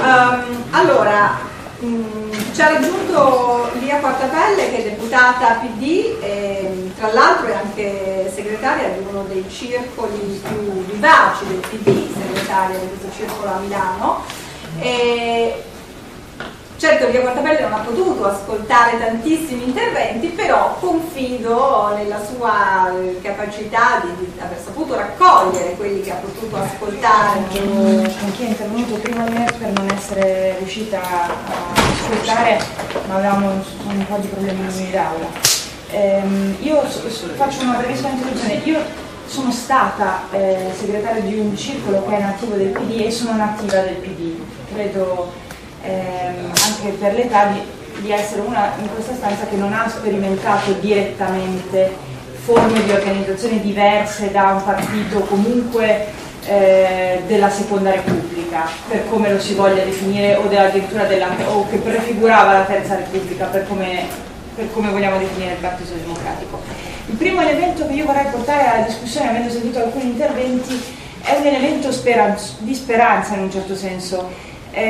Allora, ci ha raggiunto Lia Quartapelle, che è deputata PD e tra l'altro è anche segretaria di uno dei circoli più vivaci del PD, segretaria di questo circolo a Milano. Certo, Lia Quartapelle non ha potuto ascoltare tantissimi interventi, però confido nella sua capacità di aver saputo raccogliere quelli che ha potuto ascoltare. Anch'io è intervenuto prima di me per non essere riuscita a ascoltare, ma avevamo un po' di problemi d'aula. Io faccio una brevissima introduzione. Io sono stata segretaria di un circolo che è nativo del PD e sono nativa del PD. Credo anche per l'età di essere una in questa stanza che non ha sperimentato direttamente forme di organizzazione diverse da un partito comunque della Seconda Repubblica, per come lo si voglia definire, o addirittura o che prefigurava la Terza Repubblica, per come vogliamo definire il Partito Democratico. Il primo elemento che io vorrei portare alla discussione, avendo sentito alcuni interventi, è un elemento di speranza in un certo senso.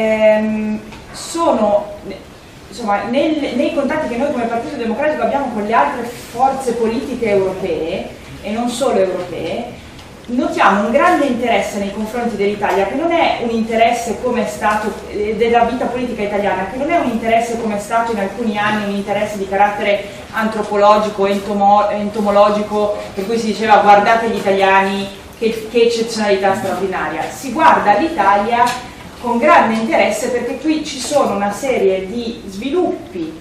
Sono insomma nei contatti che noi come Partito Democratico abbiamo con le altre forze politiche europee e non solo europee, notiamo un grande interesse nei confronti dell'Italia, che non è un interesse come è stato della vita politica italiana, che non è un interesse come è stato in alcuni anni un interesse di carattere antropologico, entomologico, per cui si diceva guardate gli italiani, che eccezionalità straordinaria. Si guarda l'Italia con grande interesse perché qui ci sono una serie di sviluppi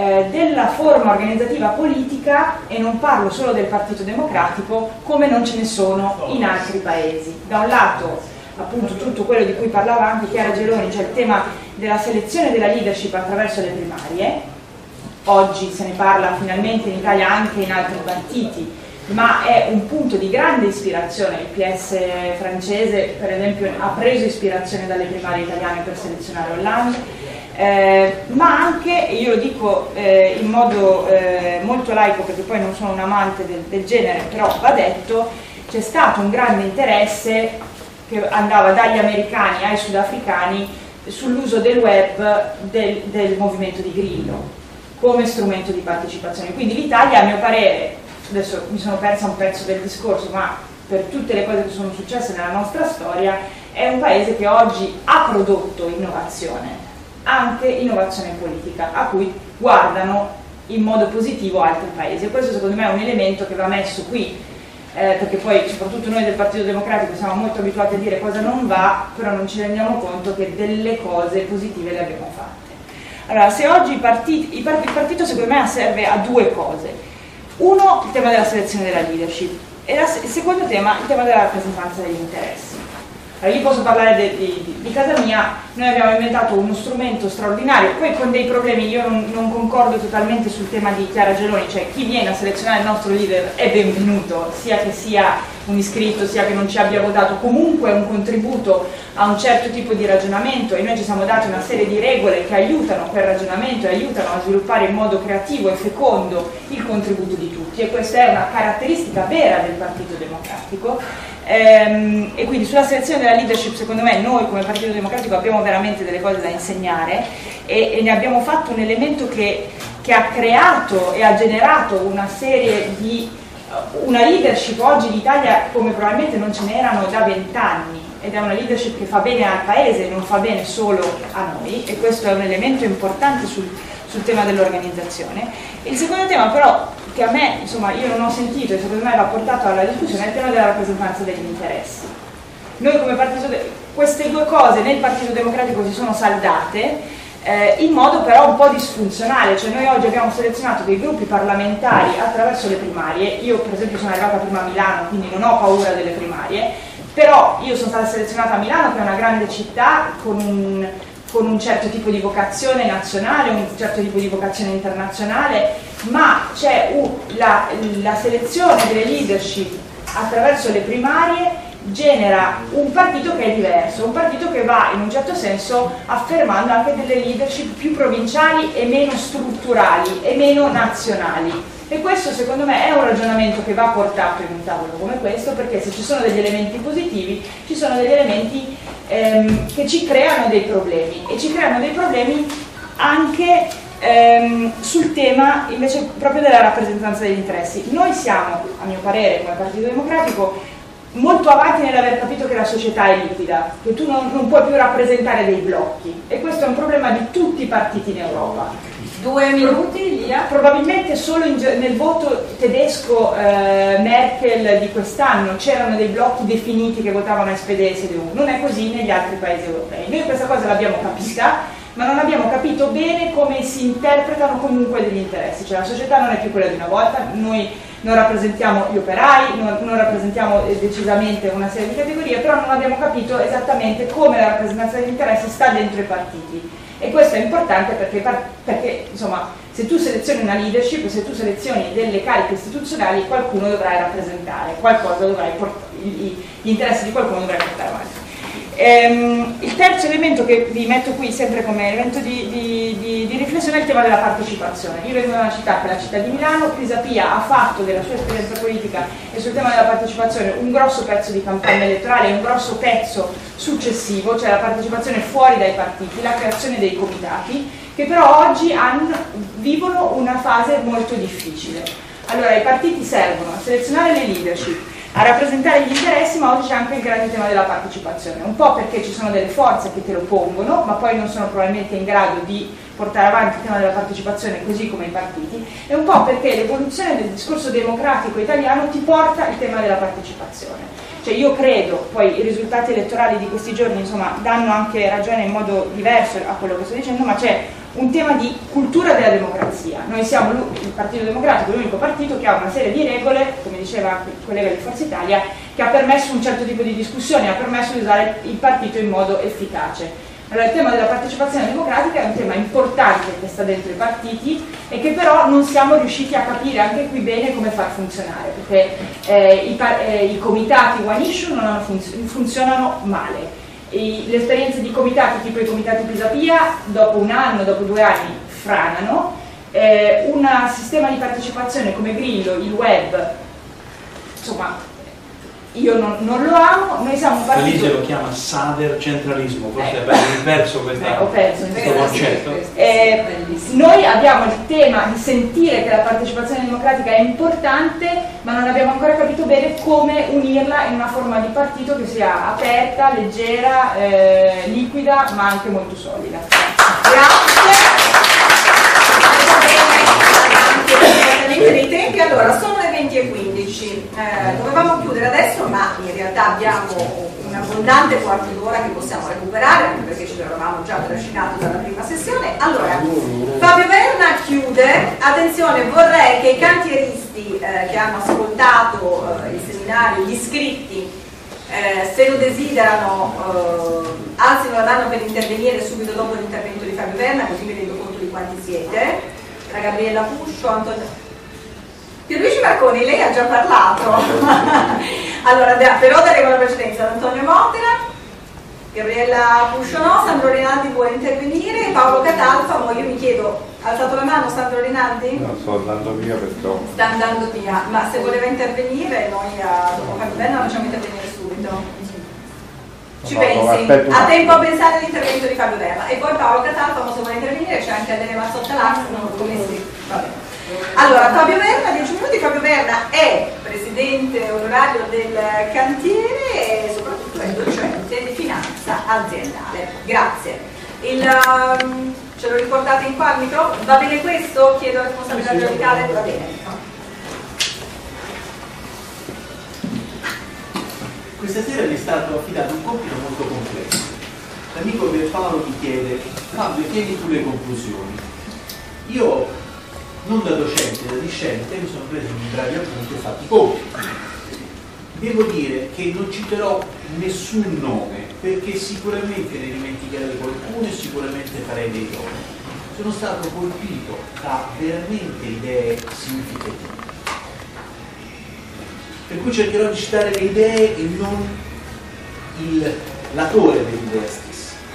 della forma organizzativa politica, e non parlo solo del Partito Democratico, come non ce ne sono in altri paesi. Da un lato appunto tutto quello di cui parlava anche Chiara Geloni, cioè il tema della selezione della leadership attraverso le primarie. Oggi se ne parla finalmente in Italia anche in altri partiti, ma è un punto di grande ispirazione. Il PS francese, per esempio, ha preso ispirazione dalle primarie italiane per selezionare Hollande, ma anche, e io lo dico in modo molto laico perché poi non sono un amante del genere, però va detto, c'è stato un grande interesse che andava dagli americani ai sudafricani sull'uso del web del movimento di Grillo come strumento di partecipazione. Quindi l'Italia, a mio parere, adesso mi sono persa un pezzo del discorso, ma per tutte le cose che sono successe nella nostra storia, è un paese che oggi ha prodotto innovazione, anche innovazione politica, a cui guardano in modo positivo altri paesi. E questo secondo me è un elemento che va messo qui, perché poi soprattutto noi del Partito Democratico siamo molto abituati a dire cosa non va, però non ci rendiamo conto che delle cose positive le abbiamo fatte. Allora, se oggi il partito secondo me serve a due cose. Uno, il tema della selezione della leadership, e il secondo tema, il tema della rappresentanza degli interessi. Allora, io posso parlare di casa mia. Noi abbiamo inventato uno strumento straordinario, poi con dei problemi. Io non concordo totalmente sul tema di Chiara Geloni, cioè chi viene a selezionare il nostro leader è benvenuto, sia che sia un iscritto, sia che non ci abbia votato, comunque è un contributo a un certo tipo di ragionamento, e noi ci siamo dati una serie di regole che aiutano quel ragionamento e aiutano a sviluppare in modo creativo e fecondo il contributo di tutti, e questa è una caratteristica vera del Partito Democratico. E quindi sulla selezione della leadership, secondo me, noi come Partito Democratico abbiamo veramente delle cose da insegnare, e ne abbiamo fatto un elemento che ha creato e ha generato una serie di una leadership oggi in Italia come probabilmente non ce n'erano da 20 anni, ed è una leadership che fa bene al paese, non fa bene solo a noi, e questo è un elemento importante sul tema dell'organizzazione. Il secondo tema però, che a me, insomma, io non ho sentito e secondo me va portato alla discussione, è il tema della rappresentanza degli interessi. Noi come partito, queste due cose nel Partito Democratico si sono saldate, in modo però un po' disfunzionale, cioè noi oggi abbiamo selezionato dei gruppi parlamentari attraverso le primarie. Io per esempio sono arrivata prima a Milano, quindi non ho paura delle primarie, però io sono stata selezionata a Milano, che è una grande città con un certo tipo di vocazione nazionale, un certo tipo di vocazione internazionale, ma c'è la selezione delle leadership attraverso le primarie genera un partito che è diverso, un partito che va in un certo senso affermando anche delle leadership più provinciali e meno strutturali e meno nazionali, e questo secondo me è un ragionamento che va portato in un tavolo come questo, perché se ci sono degli elementi positivi ci sono degli elementi che ci creano dei problemi, e ci creano dei problemi anche sul tema invece proprio della rappresentanza degli interessi. Noi siamo, a mio parere, come Partito Democratico, molto avanti nell'aver capito che la società è liquida, che tu non puoi più rappresentare dei blocchi, e questo è un problema di tutti i partiti in Europa. 2 minuti, Lia. Probabilmente solo nel voto tedesco Merkel di quest'anno c'erano dei blocchi definiti che votavano SPD e CDU, non è così negli altri paesi europei. Noi questa cosa l'abbiamo capita, ma non abbiamo capito bene come si interpretano comunque degli interessi, cioè la società non è più quella di una volta, noi non rappresentiamo gli operai, non rappresentiamo decisamente una serie di categorie, però non abbiamo capito esattamente come la rappresentanza degli interessi sta dentro i partiti, e questo è importante perché insomma, se tu selezioni una leadership, se tu selezioni delle cariche istituzionali, qualcuno dovrai rappresentare, qualcosa dovrai gli interessi di qualcuno dovrai portare avanti. Il terzo elemento che vi metto qui sempre come elemento di riflessione è il tema della partecipazione. Io vengo da una città che è la città di Milano. Pisapia ha fatto della sua esperienza politica e sul tema della partecipazione un grosso pezzo di campagna elettorale e un grosso pezzo successivo, cioè la partecipazione fuori dai partiti, la creazione dei comitati, che però oggi vivono una fase molto difficile. Allora, i partiti servono a selezionare le leadership, a rappresentare gli interessi, ma oggi c'è anche il grande tema della partecipazione, un po' perché ci sono delle forze che te lo pongono, ma poi non sono probabilmente in grado di portare avanti il tema della partecipazione così come i partiti, e un po' perché l'evoluzione del discorso democratico italiano ti porta il tema della partecipazione. Cioè io credo, poi i risultati elettorali di questi giorni insomma danno anche ragione in modo diverso a quello che sto dicendo, ma c'è un tema di cultura della democrazia. Noi siamo il Partito Democratico, l'unico partito che ha una serie di regole, come diceva anche il collega di Forza Italia, che ha permesso un certo tipo di discussione, ha permesso di usare il partito in modo efficace. Allora il tema della partecipazione democratica è un tema importante che sta dentro i partiti e che però non siamo riusciti a capire anche qui bene come far funzionare, perché i comitati One Issue non funzionano male. Le esperienze di comitati tipo i comitati Pisapia dopo un anno, dopo 2 anni franano, un sistema di partecipazione come Grillo, il web, insomma io non lo amo. Noi siamo un partito... Felice lo chiama saver centralismo, forse hai perso questo concetto. Noi abbiamo il tema di sentire che la partecipazione democratica è importante, ma non abbiamo ancora capito bene come unirla in una forma di partito che sia aperta, leggera, liquida, ma anche molto solida. Grazie. Dei tempi, allora sono le 20:15, dovevamo chiudere adesso, ma in realtà abbiamo un abbondante quarto d'ora che possiamo recuperare, anche perché ci eravamo già trascinato dalla prima sessione. Allora, Fabio Verna chiude. Attenzione, vorrei che i cantieristi che hanno ascoltato il seminario, gli iscritti, se lo desiderano, alzino la mano per intervenire subito dopo l'intervento di Fabio Verna, così mi rendo conto di quanti siete. La Gabriella Puscio, Antonio Pierluigi Marconi, lei ha già parlato. Allora, però daremo la precedenza ad Antonio Motera, Gabriella Puscio no, Sandro Rinaldi vuole intervenire, Paolo Catalfamo. Io mi chiedo, ha alzato la mano Sandro Rinaldi? No, sto andando via perché sta andando via, ma se voleva intervenire noi dopo Fabio Verna lo facciamo intervenire subito. Ci pensi? Ha tempo a pensare all'intervento di Fabio Verna. E poi Paolo Catalfamo se vuole intervenire, c'è anche Adele Mazzotta-Lax, non come si... Vabbè. Allora, Fabio Verna, 10 minuti. Fabio Verna è presidente onorario del cantiere e soprattutto è docente di finanza aziendale. Grazie. Ce lo ricordate in qua il microfono? Va bene questo? Chiedo responsabilità radicale? Va bene. Questa sera mi è stato affidato un compito molto complesso. L'amico Pierpaolo mi chiede: Fabio, tieni tu le conclusioni. Io, non da docente, da discente, mi sono preso un bravi appunti e ho fatto i compiti. Devo dire che non citerò nessun nome, perché sicuramente ne dimenticherei qualcuno e sicuramente farei dei nomi. Sono stato colpito da veramente idee significative. Per cui cercherò di citare le idee e non l'autore dell'idea stessa.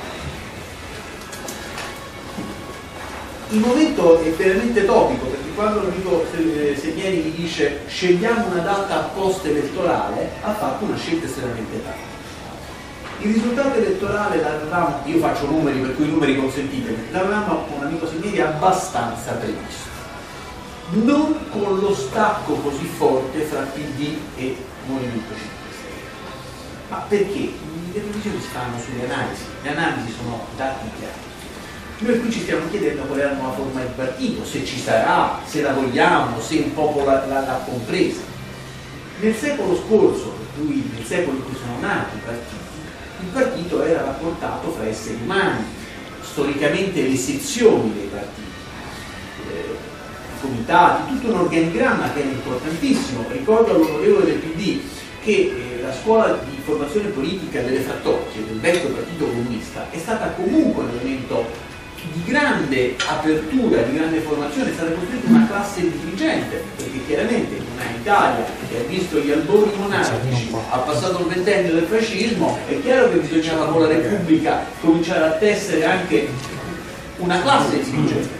Il momento è veramente topico, perché quando l'amico Segneri gli dice scegliamo una data post elettorale, ha fatto una scelta estremamente tarda. Il risultato elettorale l'avevamo, io faccio numeri per cui i numeri consentitemi, l'avevamo con un amico Segneri abbastanza previsto, non con lo stacco così forte fra PD e Movimento 5 Stelle. Ma perché? Le previsioni si fanno sulle analisi, le analisi sono dati chiari. Noi qui ci stiamo chiedendo qual è la nuova forma di partito, se ci sarà, se la vogliamo, se il popolo l'ha compresa. Nel secolo scorso, nel secolo in cui sono nati i partiti, il partito era rapportato fra esseri umani, storicamente le sezioni dei partiti, i comitati, tutto un organigramma che era importantissimo. Ricordo all'onorevole del PD che la scuola di formazione politica delle Frattocchie, del vecchio partito comunista, è stata comunque un elemento di grande apertura, di grande formazione. È stata costruita una classe dirigente, perché chiaramente in una Italia che ha visto gli albori monarchici, ha passato il ventennio del fascismo, è chiaro che bisognava con la Repubblica cominciare a tessere anche una classe dirigente.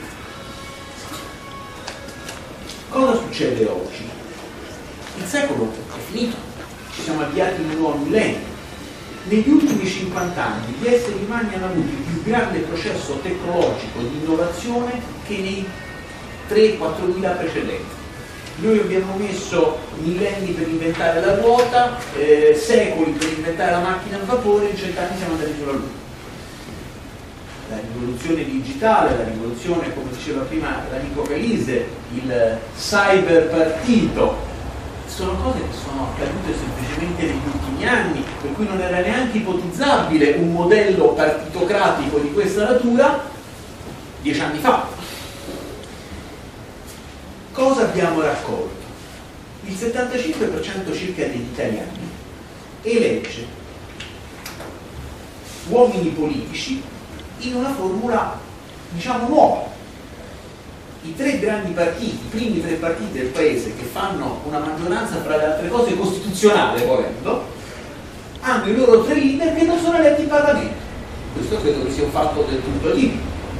Cosa succede oggi? Il secolo è finito, ci siamo avviati in un nuovo millennio. Negli ultimi 50 anni gli esseri umani hanno avuto il più grande processo tecnologico di innovazione che nei 3-4.000 precedenti. Noi abbiamo messo millenni per inventare la ruota, secoli per inventare la macchina a vapore, in 100 anni siamo andati sulla Luna. La rivoluzione digitale, la rivoluzione, come diceva prima l'amico Calise, il cyber partito, sono cose che sono accadute semplicemente negli ultimi anni, per cui non era neanche ipotizzabile un modello partitocratico di questa natura 10 anni fa. Cosa abbiamo raccolto? Il 75% circa degli italiani elegge uomini politici in una formula, diciamo, nuova. I 3 grandi partiti, i primi 3 partiti del paese che fanno una maggioranza, fra le altre cose costituzionale, volendo, hanno i loro 3 leader che non sono eletti in Parlamento. Questo credo che sia un fatto del tutto atipico.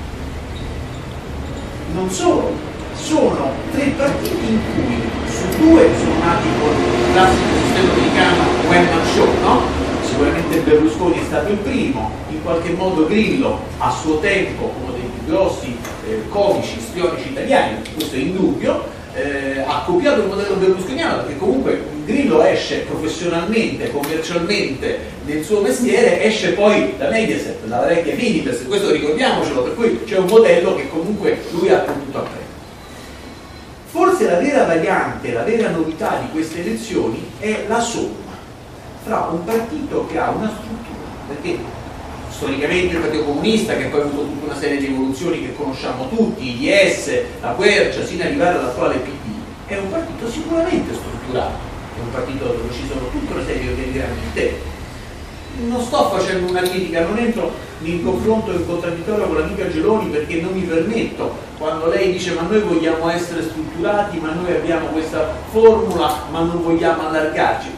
Non solo, sono 3 partiti in cui su 2 sono nati con il classico sistema americano one man show, no? Sicuramente Berlusconi è stato il primo, in qualche modo Grillo a suo tempo, uno dei più grossi comici, istrionici italiani, questo è indubbio, ha copiato il modello berlusconiano, perché comunque Grillo esce professionalmente, commercialmente nel suo mestiere, esce poi da Mediaset, dalla vecchia Minipress, questo ricordiamocelo, per cui c'è un modello che comunque lui ha potuto apprendere. Forse la vera variante, la vera novità di queste elezioni è la somma fra un partito che ha una struttura, perché storicamente il Partito Comunista, che poi ha avuto tutta una serie di evoluzioni che conosciamo tutti, IDS, la Quercia, sino ad arrivare all'attuale PD, è un partito sicuramente strutturato, è un partito dove ci sono tutta una serie di organigrammi interni. Non sto facendo una critica, non entro in confronto in contraddittorio con l'amica Geloni, perché non mi permetto, quando lei dice ma noi vogliamo essere strutturati, ma noi abbiamo questa formula, ma non vogliamo allargarci.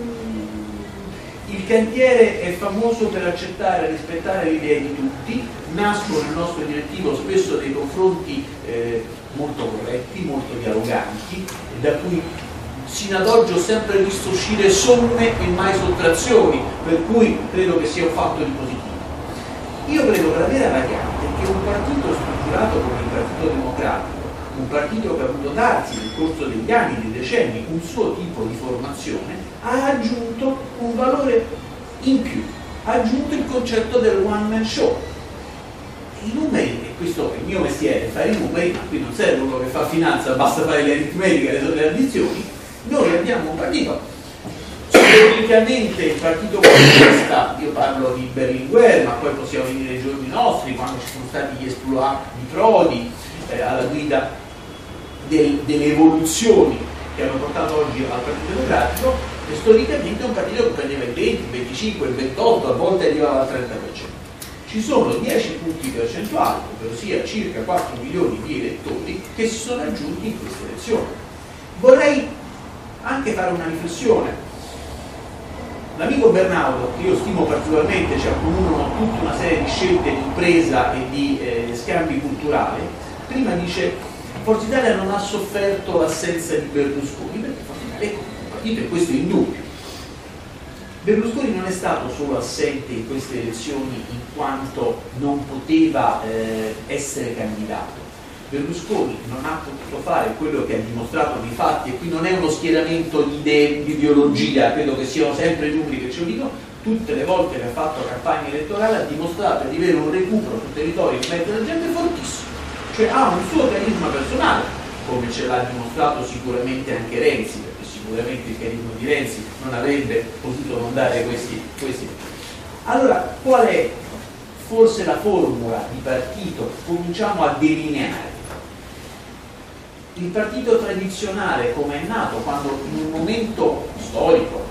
Il cantiere è famoso per accettare e rispettare le idee di tutti, nascono nel nostro direttivo spesso dei confronti molto corretti, molto dialoganti, da cui sino ad oggi ho sempre visto uscire somme e mai sottrazioni, per cui credo che sia un fatto di positivo. Io credo che la vera variante è che un partito strutturato come il Partito Democratico, un partito che ha avuto darsi nel corso degli anni, dei decenni, un suo tipo di formazione, ha aggiunto un valore in più, ha aggiunto il concetto del one man show. I numeri, e questo è il mio mestiere, fare i numeri, ma qui non serve uno che fa finanza, basta fare le aritmetiche, le addizioni. Noi abbiamo un partito, storicamente il Partito Comunista, io parlo di Berlinguer, ma poi possiamo venire ai giorni nostri, quando ci sono stati gli esploit di Prodi, alla guida delle evoluzioni che hanno portato oggi al Partito Democratico, e storicamente è un partito che prendeva il 20, il 25, il 28, a volte arrivava al 30%. Ci sono 10 punti percentuali, ovvero sia circa 4 milioni di elettori che si sono aggiunti in queste elezioni. Vorrei anche fare una riflessione. L'amico Bernaudo, che io stimo particolarmente, ci accomunano tutta una serie di scelte di impresa e di scambi culturali, prima dice Forza Italia non ha sofferto l'assenza di Berlusconi, perché Forza Italia è un partito, e questo è indubbio. Berlusconi non è stato solo assente in queste elezioni in quanto non poteva essere candidato. Berlusconi non ha potuto fare quello che ha dimostrato nei fatti, e qui non è uno schieramento di idee, di ideologia, credo che siano sempre i numeri che ce lo dicono. Tutte le volte che ha fatto campagna elettorale ha dimostrato di avere un recupero sul territorio in mezzo alla gente fortissimo, cioè ha un suo carisma personale, come ce l'ha dimostrato sicuramente anche Renzi, perché sicuramente il carisma di Renzi non avrebbe potuto non dare questi. Allora, qual è forse la formula di partito? Cominciamo a delineare. Il partito tradizionale, come è nato, quando in un momento storico,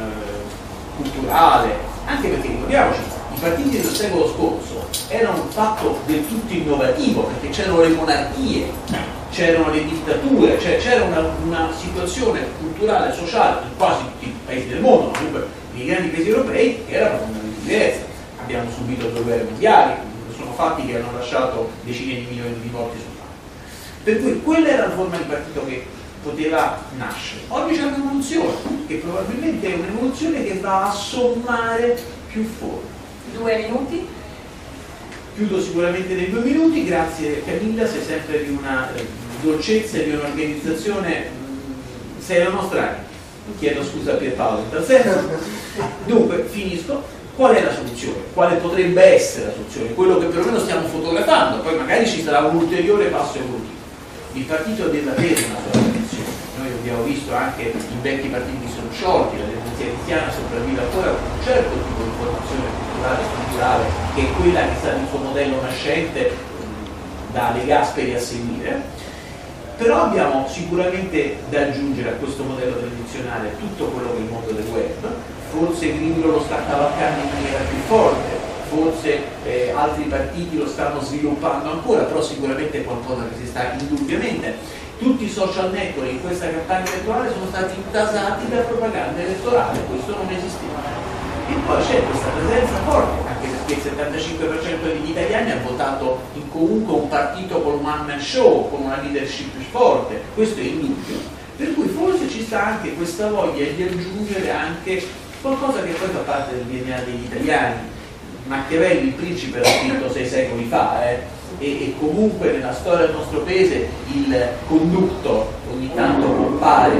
culturale, anche perché ricordiamoci, i partiti del secolo scorso erano un fatto del tutto innovativo, perché c'erano le monarchie, c'erano le dittature, cioè c'era una situazione culturale e sociale in quasi tutti i paesi del mondo, comunque nei grandi paesi europei, che era profondamente diversa. Abbiamo subito 2 guerre mondiali, sono fatti che hanno lasciato decine di milioni di morti sul campo. Per cui quella era la forma di partito che poteva nascere. Oggi c'è un'evoluzione, che probabilmente è un'evoluzione che va a sommare più forme. 2 minuti? Chiudo sicuramente nei 2 minuti, grazie Camilla, sei sempre di una dolcezza e di un'organizzazione, sei la nostra anima. Chiedo scusa a Pierpaolo in tal senso. Dunque, finisco. Qual è la soluzione? Quale potrebbe essere la soluzione? Quello che perlomeno stiamo fotografando, poi magari ci sarà un ulteriore passo evolutivo. Il partito deve avere una sua tradizione. Noi abbiamo visto anche i vecchi partiti che sono sciolti, la Democrazia Cristiana sopravvive ancora con un certo tipo di formazione culturale e strutturale, che è quella che è stato il suo modello nascente da De Gasperi a seguire. Però abbiamo sicuramente da aggiungere a questo modello tradizionale tutto quello che è il mondo del web. Forse Grillo lo sta cavalcando in maniera più forte, forse altri partiti lo stanno sviluppando ancora, però sicuramente è qualcosa che si sta indubbiamente. Tutti i social network in questa campagna elettorale sono stati intasati da propaganda elettorale, questo non esisteva. E poi c'è questa presenza forte, anche perché il 75% degli italiani ha votato in comunque un partito con un one man show, con una leadership più forte, questo è indubbio. Per cui forse ci sta anche questa voglia di aggiungere anche qualcosa che poi fa parte del DNA degli italiani. Machiavelli, il principe, l'ha scritto 6 secoli fa, e comunque nella storia del nostro paese il condutto ogni tanto compare.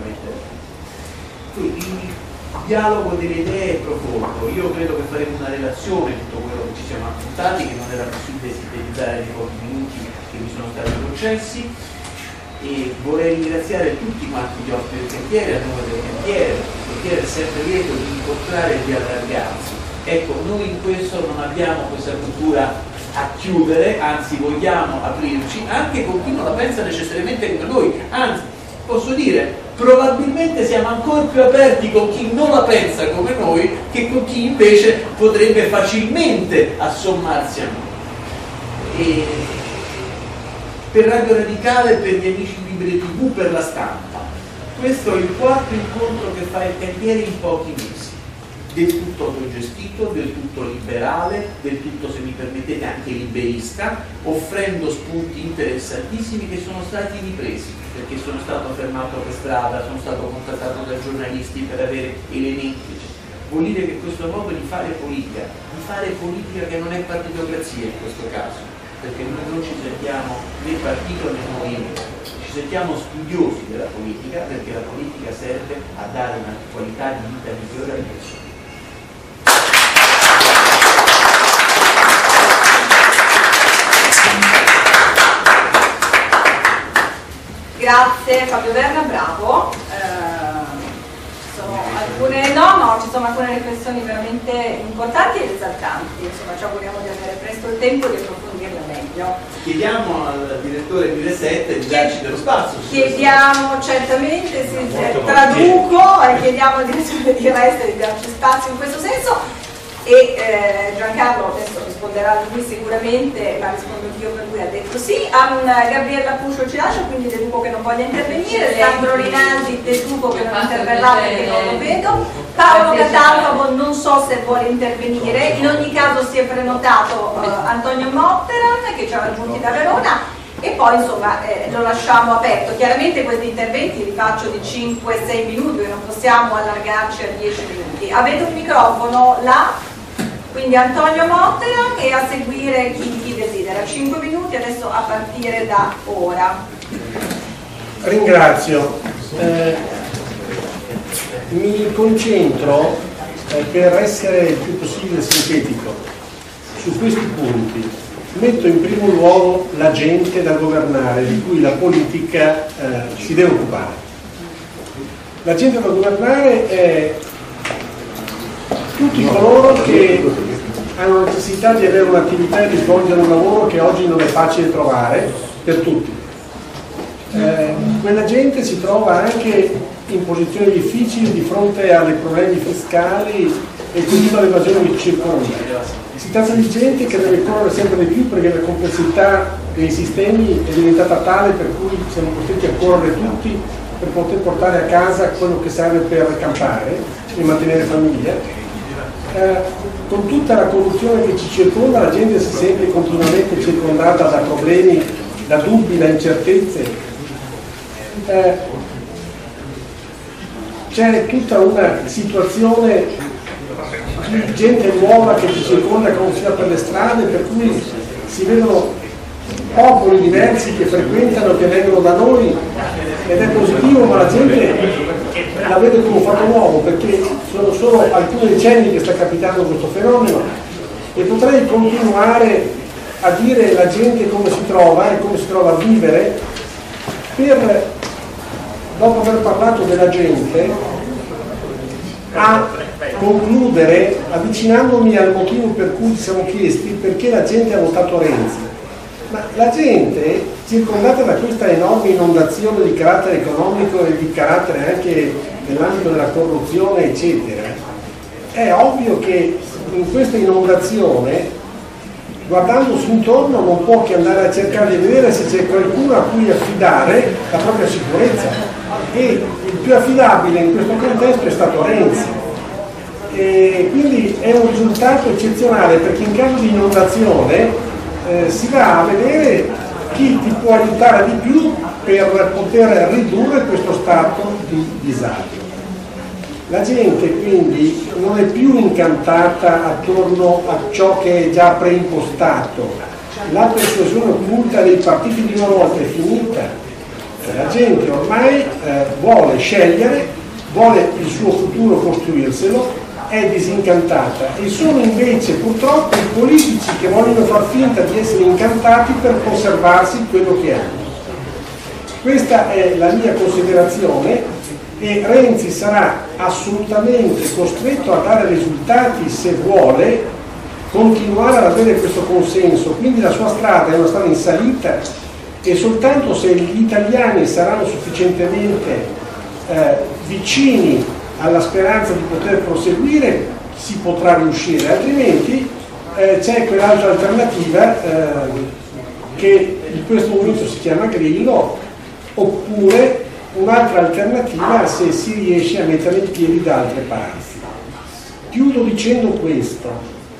Quindi il dialogo delle idee è profondo. Io credo che faremo una relazione di tutto quello che ci siamo appuntati, che non era possibile sintetizzare nei pochi minuti che mi sono stati concessi. E vorrei ringraziare tutti quanti gli ospiti del cantiere, a nome del cantiere. Il cantiere è sempre lieto di incontrare e di allargarsi. Ecco, noi in questo non abbiamo questa cultura a chiudere, anzi vogliamo aprirci anche con chi non la pensa necessariamente come noi, anzi posso dire probabilmente siamo ancora più aperti con chi non la pensa come noi che con chi invece potrebbe facilmente assommarsi a noi. E per Radio Radicale, per gli amici di Libre TV, per la stampa, questo è il 4º incontro che fa il cantiere in pochi mesi, del tutto autogestito, del tutto liberale, del tutto, se mi permettete, anche liberista, offrendo spunti interessantissimi che sono stati ripresi, perché sono stato fermato per strada, sono stato contattato da giornalisti per avere elementi. Vuol dire che questo modo di fare politica che non è partitocrazia in questo caso, perché noi non ci sentiamo né partito né movimento, ci sentiamo studiosi della politica, perché la politica serve a dare una qualità di vita migliore alle persone. Grazie Fabio Verna, bravo. Sono alcune, no, ci sono alcune riflessioni veramente importanti ed esaltanti. Insomma, ci auguriamo di avere presto il tempo di approfondirle meglio. Chiediamo al direttore di Reset di darci dello spazio. Chiediamo certamente, traduco, chiediamo al direttore di Reset di darci spazio in questo senso. E Giancarlo adesso risponderà lui sicuramente, ma rispondo io, per cui ha detto sì. Gabriella Puscio ci lascia, quindi deduco che non voglia intervenire. Sandro Rinaldi deduco che non interverrà perché non lo vedo. Paolo Catalfamo non so se vuole intervenire, in ogni caso si è prenotato Antonio Motteran che ci ha raggiunti da Verona e poi insomma lo lasciamo aperto. Chiaramente questi interventi li faccio di 5-6 minuti, non possiamo allargarci a 10 minuti. Avete un microfono là, quindi Antonio Mottera, e a seguire chi desidera. 5 minuti adesso a partire da ora. Ringrazio. Mi concentro per essere il più possibile sintetico su questi punti. Metto in primo luogo la gente da governare, di cui la politica si deve occupare. La gente da governare è tutti coloro che hanno necessità di avere un'attività e di svolgere un lavoro che oggi non è facile trovare per tutti. Quella gente si trova anche in posizioni difficili di fronte ai problemi fiscali e con tutta l'evasione che ci circonda. Si tratta di gente che deve correre sempre di più perché la complessità dei sistemi è diventata tale per cui siamo costretti a correre tutti per poter portare a casa quello che serve per campare e mantenere famiglia. Con tutta la corruzione che ci circonda, la gente si sente continuamente circondata da problemi, da dubbi, da incertezze. C'è tutta una situazione di gente nuova che ci circonda quando si va per le strade, per cui si vedono popoli diversi che frequentano, che vengono da noi, ed è positivo, ma la gente la vede come un fatto nuovo, perché sono solo alcuni decenni che sta capitando questo fenomeno, e potrei continuare a dire la gente come si trova e come si trova a vivere, per, dopo aver parlato della gente, a concludere avvicinandomi al motivo per cui ci siamo chiesti perché la gente ha votato Renzi. Ma la gente, circondata da questa enorme inondazione di carattere economico e di carattere anche nell'ambito della corruzione, eccetera, è ovvio che in questa inondazione, guardandosi intorno, non può che andare a cercare di vedere se c'è qualcuno a cui affidare la propria sicurezza. E il più affidabile in questo contesto è stato Renzi. E quindi è un risultato eccezionale, perché in caso di inondazione si va a vedere chi ti può aiutare di più per poter ridurre questo stato di disagio. La gente quindi non è più incantata attorno a ciò che è già preimpostato, la persuasione occulta dei partiti di una volta è finita. La gente ormai vuole scegliere, vuole il suo futuro costruirselo, è disincantata, e sono invece purtroppo i politici che vogliono far finta di essere incantati per conservarsi quello che hanno. Questa è la mia considerazione, e Renzi sarà assolutamente costretto a dare risultati se vuole continuare ad avere questo consenso. Quindi la sua strada è una strada in salita, e soltanto se gli italiani saranno sufficientemente vicini alla speranza di poter proseguire si potrà riuscire, altrimenti c'è quell'altra alternativa che in questo momento si chiama Grillo, oppure un'altra alternativa se si riesce a mettere in piedi da altre parti. Chiudo dicendo questo.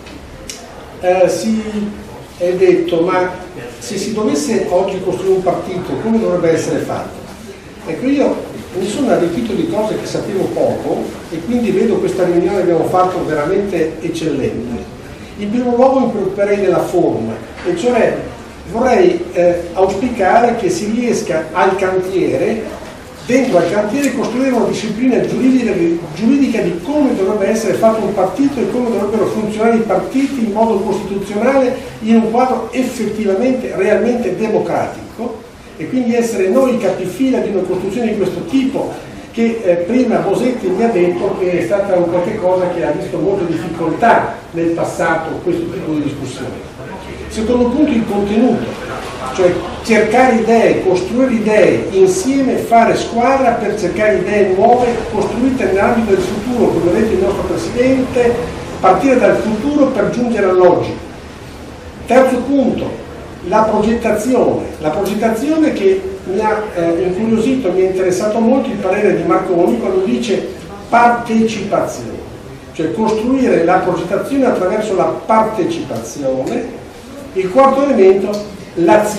Si è detto, ma se si dovesse oggi costruire un partito, come dovrebbe essere fatto? Ecco, io mi sono arricchito di cose che sapevo poco, e quindi vedo questa riunione che abbiamo fatto veramente eccellente. In primo luogo mi preoccuperei della forma, e cioè vorrei auspicare che si riesca al cantiere, dentro al cantiere, costruire una disciplina giuridica di come dovrebbe essere fatto un partito e come dovrebbero funzionare i partiti in modo costituzionale, in un quadro effettivamente, realmente democratico, e quindi essere noi i capifila di una costruzione di questo tipo, che prima Bosetti mi ha detto che è stata un qualche cosa che ha visto molte difficoltà nel passato, questo tipo di discussione. Secondo punto, il contenuto, cioè cercare idee, costruire idee insieme, fare squadra per cercare idee nuove costruite nell'ambito del futuro, come ha detto il nostro Presidente, partire dal futuro per giungere all'oggi. Terzo punto, la progettazione che mi ha incuriosito, mi è interessato molto il parere di Marconi quando dice partecipazione, cioè costruire la progettazione attraverso la partecipazione. Il quarto elemento, l'azione.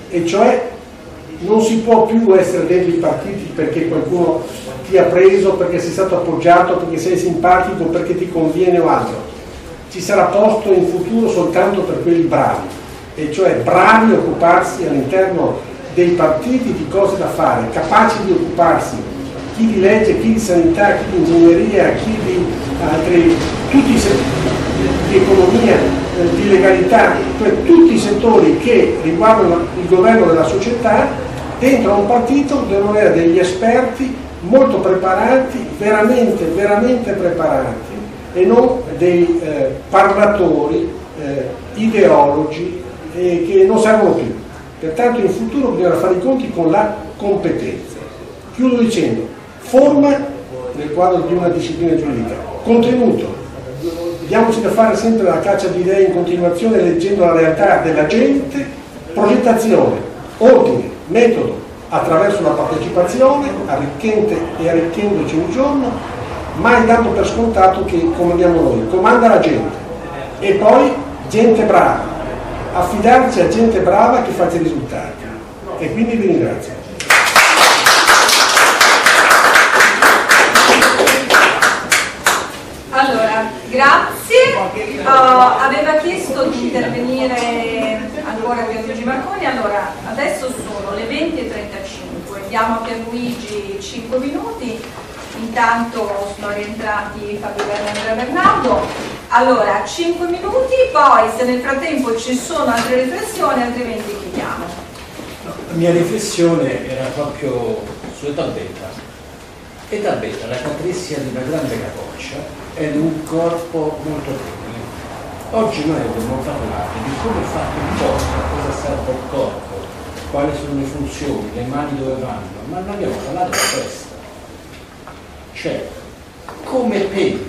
e cioè non si può più essere dentro i partiti perché qualcuno ti ha preso, perché sei stato appoggiato, perché sei simpatico, perché ti conviene o altro. Ci sarà posto in futuro soltanto per quelli bravi, e cioè bravi a occuparsi all'interno dei partiti di cose da fare, capaci di occuparsi, chi di legge, chi di sanità, chi di ingegneria, chi di altri, tutti i settori di economia, di legalità, cioè tutti i settori che riguardano il governo della società. Dentro a un partito devono avere degli esperti molto preparati, veramente preparati, e non dei parlatori, ideologi che non servono più. Pertanto in futuro bisogna fare i conti con la competenza. Chiudo dicendo: forma nel quadro di una disciplina giuridica, contenuto, diamoci da fare sempre la caccia di idee in continuazione leggendo la realtà della gente, progettazione, ordine, metodo, attraverso la partecipazione, arricchente e arricchendoci un giorno, mai dato per scontato che comandiamo noi, comanda la gente, e poi gente brava, affidarci a gente brava che faccia i risultati. E quindi vi ringrazio. Allora, grazie. Aveva chiesto di intervenire ancora Pierluigi Marconi. Allora, adesso sono le 20:35, diamo a Pierluigi 5 minuti. Intanto sono rientrati Fabio Berna e Andrea Bernardo. Allora, 5 minuti, poi se nel frattempo ci sono altre riflessioni, altrimenti chiudiamo. La mia riflessione era proprio sulle tabbetta. E tabbetta, la caratteristica di una grande capoccia è di un corpo molto tecnico. Oggi noi abbiamo parlato di come è fatto il corpo, cosa serve il corpo, quali sono le funzioni, le mani dove vanno, ma non abbiamo parlato di questo. Cioè, come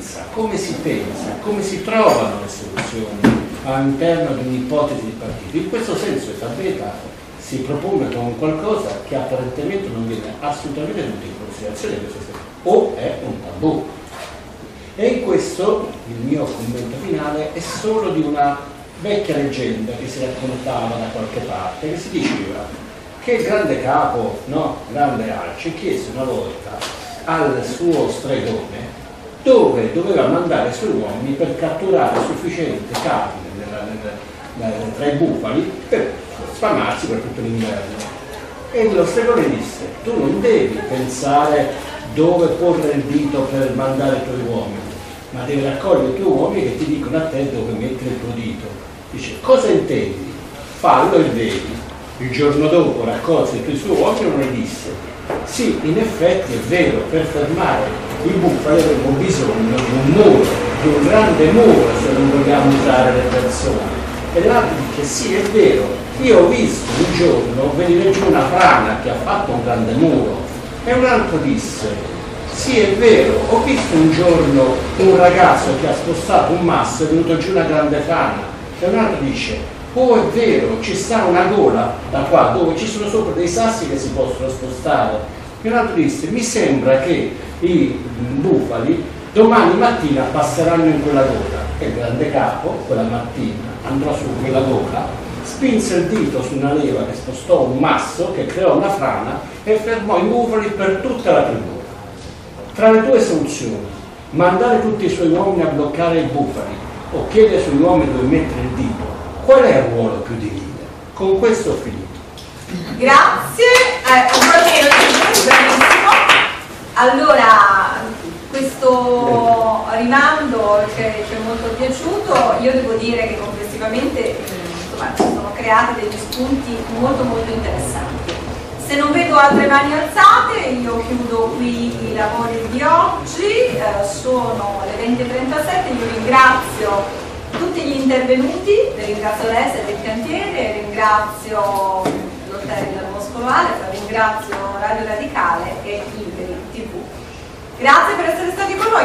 si trovano le soluzioni all'interno di un'ipotesi di partito. In questo senso il tabbetta si propone come qualcosa che apparentemente non viene assolutamente tenuto in considerazione, o è un tabù. E in questo il mio commento finale è solo di una vecchia leggenda che si raccontava da qualche parte, che si diceva che il grande capo, no, grande Alce, chiese una volta al suo stregone dove doveva mandare i suoi uomini per catturare sufficiente carne tra i bufali per sfamarsi per tutto l'inverno. E lo stregone disse: tu non devi pensare dove porre il dito per mandare i tuoi uomini, ma devi raccogliere i tuoi uomini che ti dicono a te dove mettere il tuo dito. Dice: cosa intendi? Fallo e vedi. Il giorno dopo raccolse i suoi uomini e disse: sì, in effetti è vero, per fermare i bufali avremo bisogno di un muro, di un grande muro, se non vogliamo usare le persone. E l'altro dice: sì, è vero, io ho visto un giorno venire giù una frana che ha fatto un grande muro. E un altro disse: sì, è vero, ho visto un giorno un ragazzo che ha spostato un masso e è venuto giù una grande frana. E un altro dice: oh, è vero, ci sta una gola da qua dove ci sono sopra dei sassi che si possono spostare. E un altro disse: mi sembra che i bufali domani mattina passeranno in quella gola. E il grande capo quella mattina andò su quella gola, spinse il dito su una leva che spostò un masso che creò una frana e fermò i bufali per tutta la tribù. Tra le due soluzioni, mandare tutti i suoi uomini a bloccare i bufali o chiedere ai suoi uomini dove mettere il dito, qual è il ruolo più di leader? Con questo ho finito. Grazie, bravissimo. Allora, questo rimando ci è molto piaciuto. Io devo dire che complessivamente insomma, sono creati degli spunti molto interessanti. Se non vedo altre mani alzate, io chiudo qui i lavori di oggi. Sono le 20:37, io ringrazio tutti gli intervenuti, ringrazio l'ESE del cantiere, ringrazio l'Hotel del Boscolo Alfa, ringrazio Radio Radicale e Liberi TV. Grazie per essere stati con noi.